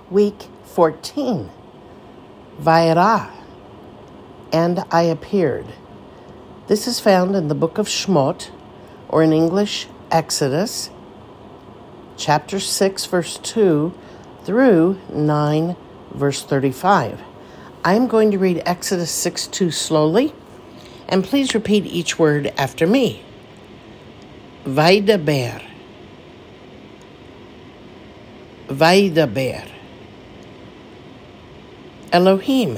week 14. Vayera, and I appeared. This is found in the book of Shmot, or in English, Exodus, chapter 6, verse 2 through 9, verse 35. I'm going to read Exodus 6:2 slowly, and please repeat each word after me. Vaydaber, Vaydaber. Elohim,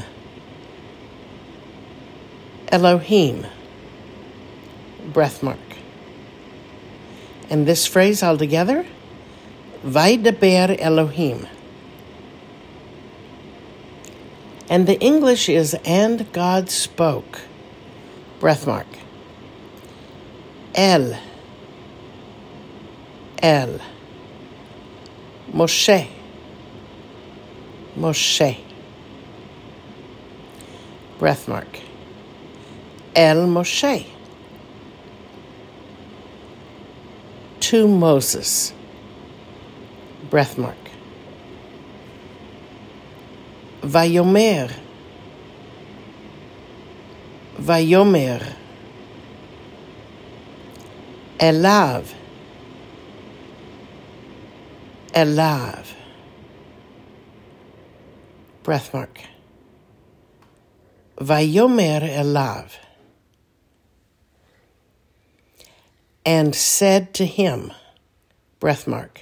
Elohim. Breath mark. And this phrase all together, Vaydaber Elohim. And the English is, and God spoke. Breath mark. El, Moshe, Moshe. Breath mark. El Moshe. To Moses. Breath mark. Vayomer, Vayomer. Elav, Elav. Breath mark. Vayomer Elav. And said to him, breath mark.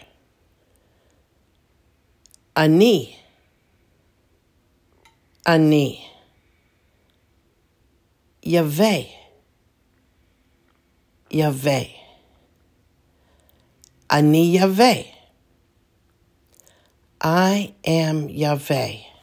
Ani, Ani. Yahweh, Yahweh. Ani Yahweh. I am Yahweh.